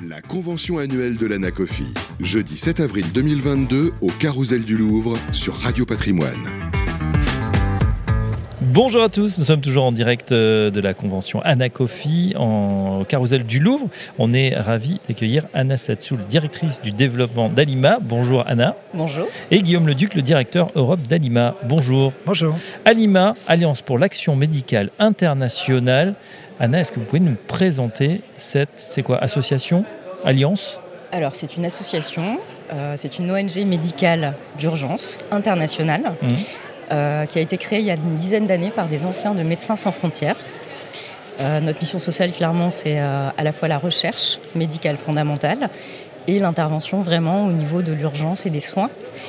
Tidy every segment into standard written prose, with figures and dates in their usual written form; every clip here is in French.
La convention annuelle de l'Anacofi, jeudi 7 avril 2022 au Carrousel du Louvre sur Radio Patrimoine. Bonjour à tous, nous sommes toujours en direct de la convention Anacofi au Carrousel du Louvre. On est ravis d'accueillir Anna Satsoul, directrice du développement d'Alima. Bonjour Anna. Bonjour. Et Guillaume Leduc, le directeur Europe d'Alima. Bonjour. Bonjour. Alima, Alliance pour l'action médicale internationale. Anna, est-ce que vous pouvez nous présenter c'est quoi, association, alliance ? Alors, c'est une association, c'est une ONG médicale d'urgence internationale qui a été créée il y a une dizaine d'années par des anciens de Médecins sans frontières. Notre mission sociale, clairement, c'est à la fois la recherche médicale fondamentale et l'intervention vraiment au niveau de l'urgence et des soins.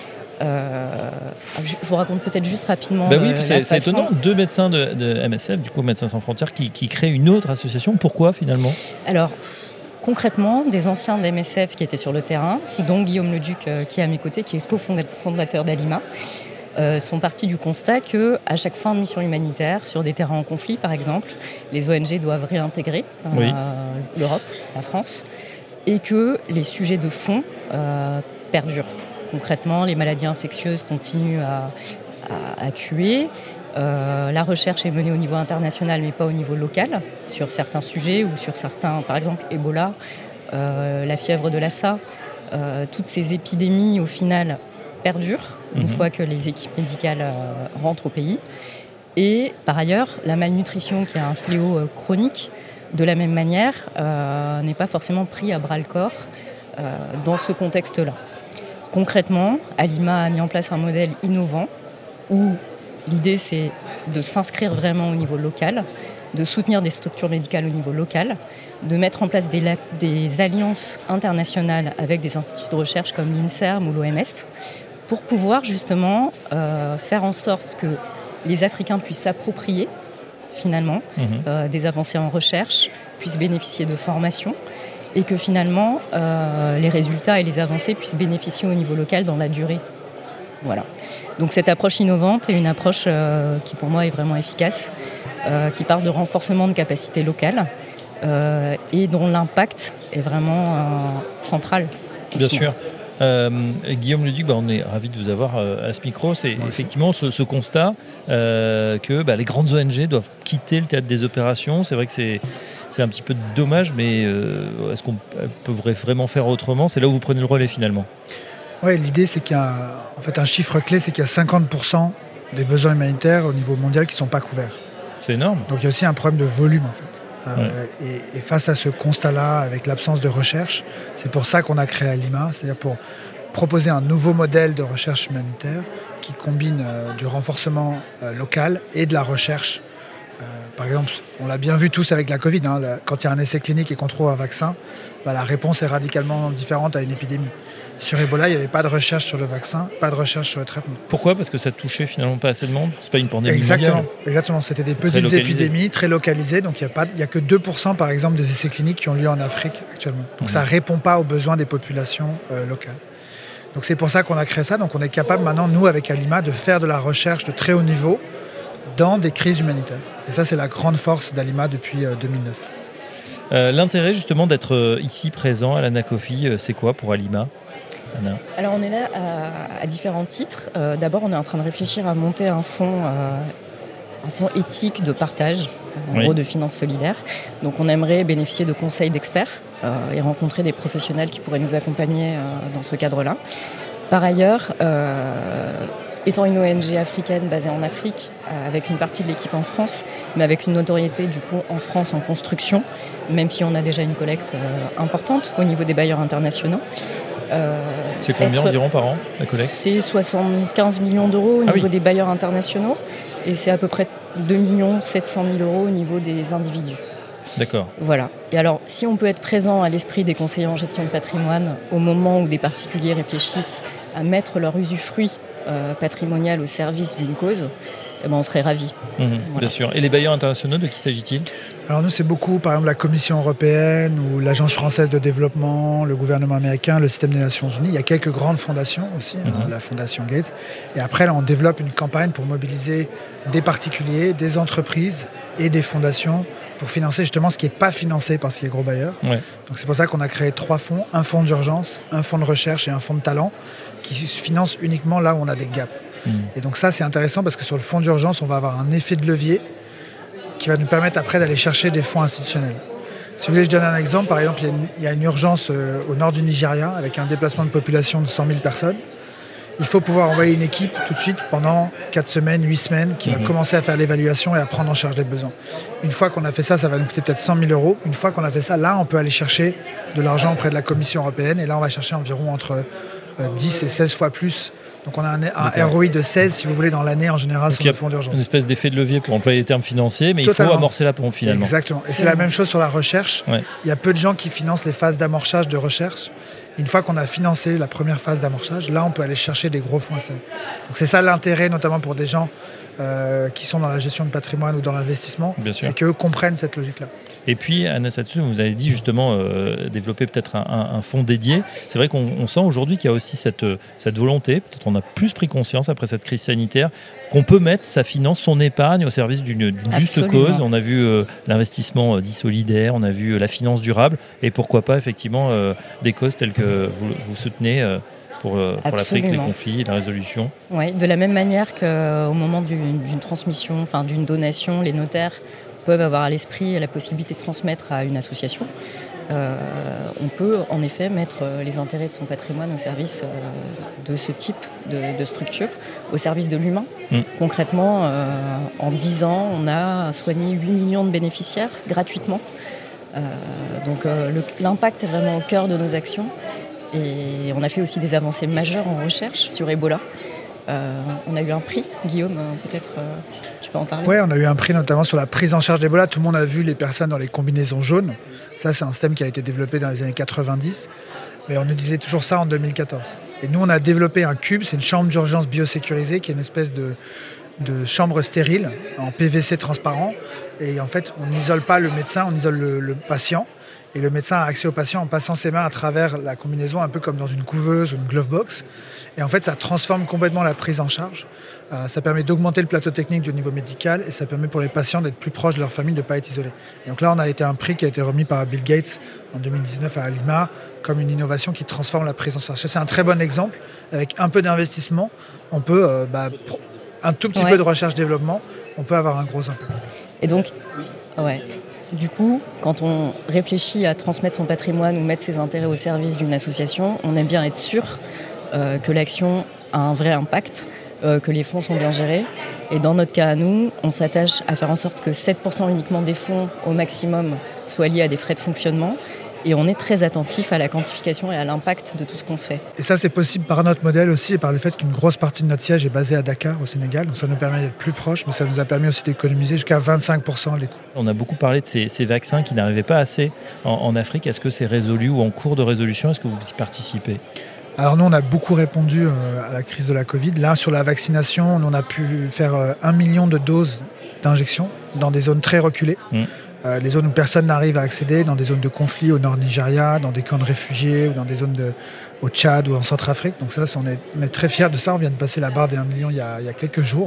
Je vous raconte peut-être juste rapidement. C'est étonnant, 2 médecins de MSF, du coup Médecins sans frontières, qui créent une autre association. Pourquoi finalement ? Alors, concrètement, des anciens de MSF qui étaient sur le terrain, dont Guillaume Leduc qui est à mes côtés, qui est cofondateur d'Alima, sont partis du constat qu'à chaque fin de mission humanitaire, sur des terrains en conflit par exemple, les ONG doivent réintégrer l'Europe, la France, et que les sujets de fond perdurent. Concrètement, les maladies infectieuses continuent à tuer. La recherche est menée au niveau international, mais pas au niveau local, sur certains sujets ou sur certains, par exemple, Ebola, la fièvre de Lassa. Toutes ces épidémies, au final, perdurent une fois que les équipes médicales rentrent au pays. Et par ailleurs, la malnutrition, qui est un fléau chronique, de la même manière, n'est pas forcément pris à bras-le-corps dans ce contexte-là. Concrètement, Alima a mis en place un modèle innovant où l'idée, c'est de s'inscrire vraiment au niveau local, de soutenir des structures médicales au niveau local, de mettre en place des alliances internationales avec des instituts de recherche comme l'INSERM ou l'OMS pour pouvoir justement faire en sorte que les Africains puissent s'approprier finalement des avancées en recherche, puissent bénéficier de formations, et que finalement, les résultats et les avancées puissent bénéficier au niveau local dans la durée. Voilà. Donc cette approche innovante est une approche qui pour moi est vraiment efficace, qui part de renforcement de capacités locales et dont l'impact est vraiment central. Bien sûr. Guillaume Leduc, on est ravis de vous avoir à ce micro. C'est effectivement ce constat que les grandes ONG doivent quitter le théâtre des opérations. C'est vrai que c'est un petit peu dommage, mais est-ce qu'on peut vraiment faire autrement ? C'est là où vous prenez le relais finalement. Oui, l'idée c'est qu'il y a un chiffre clé, c'est qu'il y a 50% des besoins humanitaires au niveau mondial qui ne sont pas couverts. C'est énorme. Donc il y a aussi un problème de volume en fait. Et face à ce constat-là, avec l'absence de recherche, c'est pour ça qu'on a créé Alima, c'est-à-dire pour proposer un nouveau modèle de recherche humanitaire qui combine du renforcement local et de la recherche. Par exemple, on l'a bien vu tous avec la Covid, quand il y a un essai clinique et qu'on trouve un vaccin, la réponse est radicalement différente à une épidémie. Sur Ebola, il n'y avait pas de recherche sur le vaccin, pas de recherche sur le traitement. Pourquoi ? Parce que ça touchait finalement pas assez de monde ? C'est pas une pandémie mondiale. Exactement. C'était des petites épidémies très localisées. Donc il n'y a que 2% par exemple des essais cliniques qui ont lieu en Afrique actuellement. Donc ça ne répond pas aux besoins des populations locales. Donc c'est pour ça qu'on a créé ça. Donc on est capable maintenant, nous avec Alima, de faire de la recherche de très haut niveau dans des crises humanitaires. Et ça, c'est la grande force d'Alima depuis 2009. L'intérêt justement d'être ici présent à l'Anacofi, c'est quoi pour Alima ? Anna. Alors on est là à différents titres. D'abord, on est en train de réfléchir à monter un fonds éthique de partage, en gros de finances solidaires. Donc on aimerait bénéficier de conseils d'experts et rencontrer des professionnels qui pourraient nous accompagner dans ce cadre-là. Par ailleurs, étant une ONG africaine basée en Afrique, avec une partie de l'équipe en France, mais avec une notoriété du coup en France en construction, même si on a déjà une collecte importante au niveau des bailleurs internationaux. C'est combien environ par an, la collecte ? C'est 75 millions d'euros au niveau des bailleurs internationaux et c'est à peu près 2 700 000 euros au niveau des individus. D'accord. Voilà. Et alors, si on peut être présent à l'esprit des conseillers en gestion de patrimoine au moment où des particuliers réfléchissent à mettre leur usufruit patrimonial au service d'une cause, on serait ravis. Voilà. Bien sûr. Et les bailleurs internationaux, de qui s'agit-il ? Alors nous, c'est beaucoup, par exemple, la Commission européenne ou l'Agence française de développement, le gouvernement américain, le système des Nations Unies. Il y a quelques grandes fondations aussi, la Fondation Gates. Et après, là, on développe une campagne pour mobiliser des particuliers, des entreprises et des fondations pour financer justement ce qui n'est pas financé par ces gros bailleurs. Ouais. Donc c'est pour ça qu'on a créé 3 fonds, un fonds d'urgence, un fonds de recherche et un fonds de talent qui se financent uniquement là où on a des gaps. Et donc ça c'est intéressant parce que sur le fonds d'urgence, on va avoir un effet de levier qui va nous permettre après d'aller chercher des fonds institutionnels. Si vous voulez, je donne un exemple. Par exemple, il y a une urgence au nord du Nigeria avec un déplacement de population de 100 000 personnes. Il faut pouvoir envoyer une équipe tout de suite pendant 4 semaines, 8 semaines qui va commencer à faire l'évaluation et à prendre en charge les besoins. Une fois qu'on a fait ça, ça va nous coûter peut-être 100 000 €. Une fois qu'on a fait ça, là, on peut aller chercher de l'argent auprès de la Commission européenne. Et là, on va chercher environ entre 10 et 16 fois plus. Donc on a un ROI de 16, si vous voulez, dans l'année en général sur le fonds d'urgence. Une espèce d'effet de levier pour employer les termes financiers, mais totalement. Il faut amorcer la pompe finalement. Exactement. Et c'est la même chose sur la recherche. Ouais. Il y a peu de gens qui financent les phases d'amorçage de recherche. Une fois qu'on a financé la première phase d'amorçage, là on peut aller chercher des gros fonds. Donc c'est ça l'intérêt, notamment pour des gens qui sont dans la gestion de patrimoine ou dans l'investissement, c'est qu'eux comprennent cette logique-là. Et puis, Anna Satsou, vous avez dit justement développer peut-être un fonds dédié. C'est vrai qu'on sent aujourd'hui qu'il y a aussi cette volonté, peut-être on a plus pris conscience après cette crise sanitaire, qu'on peut mettre sa finance, son épargne au service d'une juste cause. On a vu l'investissement dit solidaire, on a vu la finance durable, et pourquoi pas effectivement des causes telles que vous soutenez pour l'Afrique, les conflits, la résolution. Oui, de la même manière qu'au moment d'une transmission, enfin d'une donation, les notaires peuvent avoir à l'esprit la possibilité de transmettre à une association. On peut en effet mettre les intérêts de son patrimoine au service de ce type de structure, au service de l'humain. Concrètement, en 10 ans, on a soigné 8 millions de bénéficiaires gratuitement. Donc l'impact est vraiment au cœur de nos actions. Et on a fait aussi des avancées majeures en recherche sur Ebola. On a eu un prix, Guillaume, peut-être tu peux en parler. Oui, on a eu un prix notamment sur la prise en charge d'Ebola. Tout le monde a vu les personnes dans les combinaisons jaunes. Ça, c'est un système qui a été développé dans les années 90. Mais on nous disait toujours ça en 2014. Et nous, on a développé un cube, c'est une chambre d'urgence biosécurisée qui est une espèce de chambre stérile en PVC transparent. Et en fait, on n'isole pas le médecin, on isole le patient. Et le médecin a accès au patient en passant ses mains à travers la combinaison, un peu comme dans une couveuse ou une glove box. Et en fait, ça transforme complètement la prise en charge. Ça permet d'augmenter le plateau technique du niveau médical et ça permet pour les patients d'être plus proches de leur famille, de ne pas être isolés. Et donc là, on a été un prix qui a été remis par Bill Gates en 2019 à Lima comme une innovation qui transforme la prise en charge. C'est un très bon exemple. Avec un peu d'investissement, on peut, un tout petit peu de recherche-développement, on peut avoir un gros impact. Et donc, du coup, quand on réfléchit à transmettre son patrimoine ou mettre ses intérêts au service d'une association, on aime bien être sûr que l'action a un vrai impact, que les fonds sont bien gérés. Et dans notre cas à nous, on s'attache à faire en sorte que 7% uniquement des fonds au maximum soient liés à des frais de fonctionnement. Et on est très attentif à la quantification et à l'impact de tout ce qu'on fait. Et ça, c'est possible par notre modèle aussi et par le fait qu'une grosse partie de notre siège est basée à Dakar, au Sénégal. Donc ça nous permet d'être plus proches, mais ça nous a permis aussi d'économiser jusqu'à 25% les coûts. On a beaucoup parlé de ces vaccins qui n'arrivaient pas assez en Afrique. Est-ce que c'est résolu ou en cours de résolution? Est-ce que vous y participez? Alors nous, on a beaucoup répondu à la crise de la Covid. Là, sur la vaccination, on a pu faire 1 million de doses d'injection dans des zones très reculées. Des zones où personne n'arrive à accéder, dans des zones de conflit au nord Nigeria, dans des camps de réfugiés, ou dans des zones au Tchad ou en Centrafrique. Donc ça, on est très fiers de ça. On vient de passer la barre des 1 million il y a quelques jours.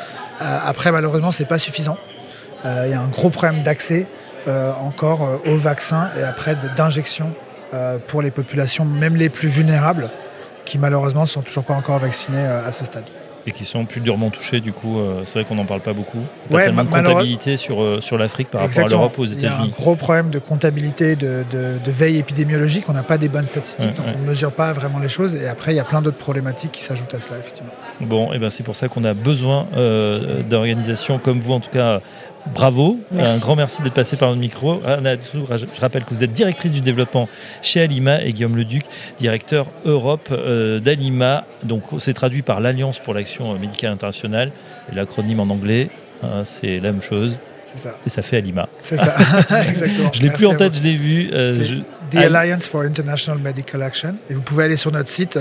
Après, malheureusement, ce n'est pas suffisant. Il y a un gros problème d'accès encore aux vaccins et après d'injection pour les populations, même les plus vulnérables, qui malheureusement ne sont toujours pas encore vaccinées à ce stade. Et qui sont plus durement touchés, du coup, c'est vrai qu'on n'en parle pas beaucoup. Pas tellement de comptabilité sur l'Afrique par rapport à l'Europe ou aux États-Unis. Il y a un gros problème de comptabilité, de veille épidémiologique. On n'a pas des bonnes statistiques, donc on ne mesure pas vraiment les choses. Et après, il y a plein d'autres problématiques qui s'ajoutent à cela, effectivement. Bon, et c'est pour ça qu'on a besoin d'organisations comme vous, en tout cas. Bravo, merci. Un grand merci d'être passé par notre micro. Anna Satsou, je rappelle que vous êtes directrice du développement chez Alima et Guillaume Leduc, directeur Europe d'Alima. Donc c'est traduit par l'Alliance pour l'action médicale internationale. Et l'acronyme en anglais, c'est la même chose. C'est ça. Et ça fait Alima. C'est ça, exactement. Je ne l'ai plus en tête, je l'ai vu. The Alliance for International Medical Action. Et vous pouvez aller sur notre site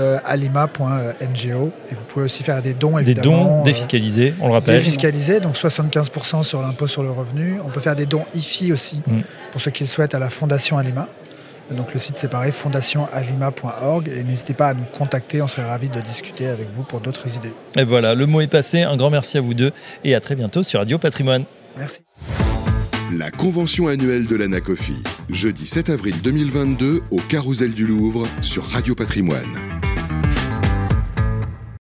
alima.ngo et vous pouvez aussi faire des dons, évidemment. Des dons défiscalisés, on le rappelle. Défiscalisés, donc 75% sur l'impôt sur le revenu. On peut faire des dons IFI aussi, pour ceux qui le souhaitent, à la Fondation Alima. Donc le site c'est pareil, fondationalima.org, et n'hésitez pas à nous contacter, on serait ravis de discuter avec vous pour d'autres idées. Et voilà, le mot est passé. Un grand merci à vous deux et à très bientôt sur Radio Patrimoine. Merci. La convention annuelle de l'Anacoffi, jeudi 7 avril 2022 au Carrousel du Louvre sur Radio Patrimoine.